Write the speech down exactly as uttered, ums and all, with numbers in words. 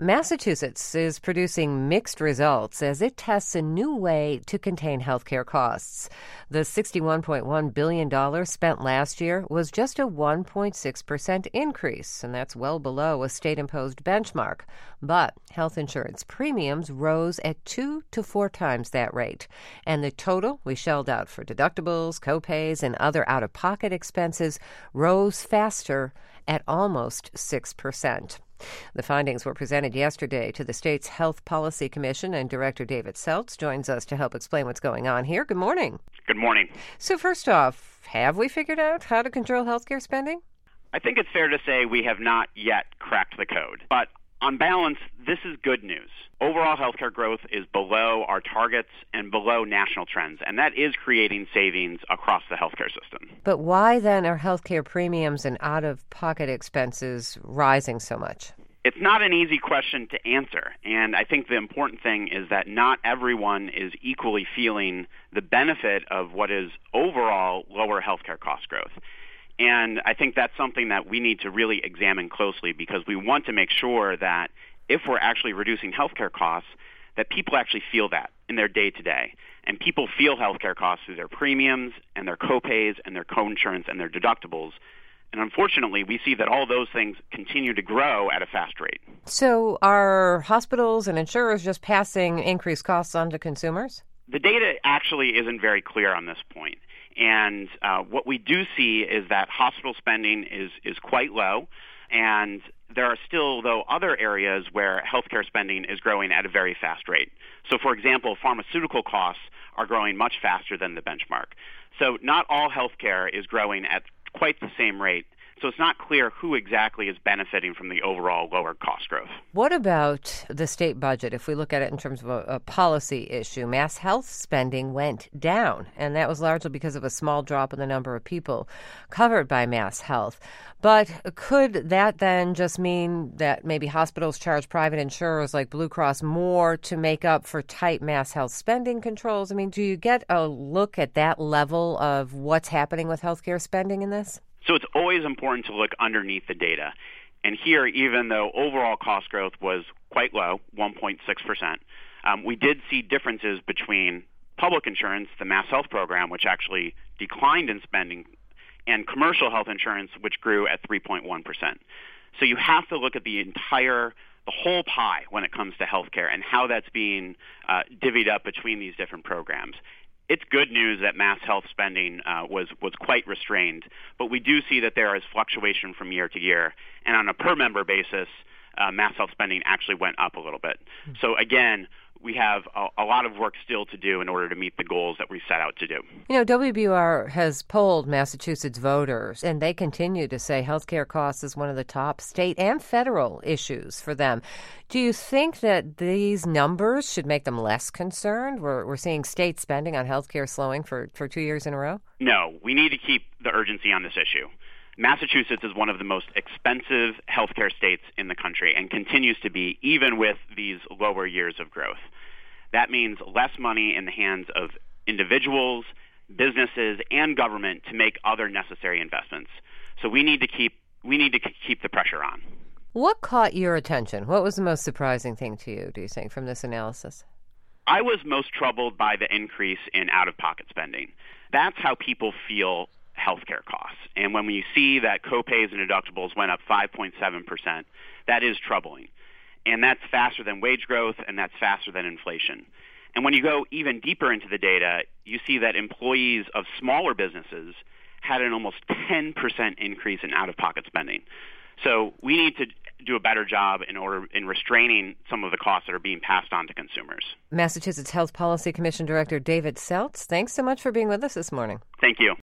Massachusetts is producing mixed results as it tests a new way to contain healthcare costs. The sixty-one point one billion dollars spent last year was just a one point six percent increase, and that's well below a state-imposed benchmark. But health insurance premiums rose at two to four times that rate. And the total we shelled out for deductibles, copays, and other out-of-pocket expenses rose faster at almost six percent. The findings were presented yesterday to the state's Health Policy Commission, and Director David Seltz joins us to help explain what's going on here. Good morning. Good morning. So first off, have we figured out how to control healthcare spending? I think it's fair to say we have not yet cracked the code. But on balance, this is good news. Overall healthcare growth is below our targets and below national trends, and that is creating savings across the healthcare system. But why then are healthcare premiums and out-of-pocket expenses rising so much? It's not an easy question to answer, and I think the important thing is that not everyone is equally feeling the benefit of what is overall lower healthcare cost growth. And I think that's something that we need to really examine closely, because we want to make sure that if we're actually reducing healthcare costs, that people actually feel that in their day-to-day. And people feel healthcare costs through their premiums and their copays and their coinsurance and their deductibles. And unfortunately, we see that all those things continue to grow at a fast rate. So are hospitals and insurers just passing increased costs on to consumers? The data actually isn't very clear on this point. And uh, what we do see is that hospital spending is, is quite low, and there are still, though, other areas where healthcare spending is growing at a very fast rate. So, for example, pharmaceutical costs are growing much faster than the benchmark. So not all healthcare is growing at quite the same rate. So it's not clear who exactly is benefiting from the overall lower cost growth. What about the state budget? If we look at it in terms of a, a policy issue, mass health spending went down, and that was largely because of a small drop in the number of people covered by mass health. But could that then just mean that maybe hospitals charge private insurers like Blue Cross more to make up for tight mass health spending controls? I mean, do you get a look at that level of what's happening with healthcare spending in this? So it's always important to look underneath the data. And here, even though overall cost growth was quite low, one point six percent, um, we did see differences between public insurance, the Mass Health Program, which actually declined in spending, and commercial health insurance, which grew at three point one percent. So you have to look at the entire, the whole pie when it comes to healthcare and how that's being uh, divvied up between these different programs. It's good news that mass health spending uh, was, was quite restrained, but we do see that there is fluctuation from year to year. And on a per-member basis, uh, mass health spending actually went up a little bit. Mm-hmm. So again, we have a, a lot of work still to do in order to meet the goals that we set out to do. You know, W B U R has polled Massachusetts voters, and they continue to say healthcare costs is one of the top state and federal issues for them. Do you think that these numbers should make them less concerned? We're, we're seeing state spending on healthcare slowing for, for two years in a row? No, we need to keep the urgency on this issue. Massachusetts is one of the most expensive healthcare states in the country and continues to be, even with these lower years of growth. That means less money in the hands of individuals, businesses, and government to make other necessary investments. So we need to keep we need to keep the pressure on. What caught your attention? What was the most surprising thing to you, do you think, from this analysis? I was most troubled by the increase in out-of-pocket spending. That's how people feel healthcare costs. And when we see that copays and deductibles went up five point seven percent, that is troubling. And that's faster than wage growth, and that's faster than inflation. And when you go even deeper into the data, you see that employees of smaller businesses had an almost ten percent increase in out-of-pocket spending. So we need to do a better job in order in restraining some of the costs that are being passed on to consumers. Massachusetts Health Policy Commission Director David Seltz, thanks so much for being with us this morning. Thank you.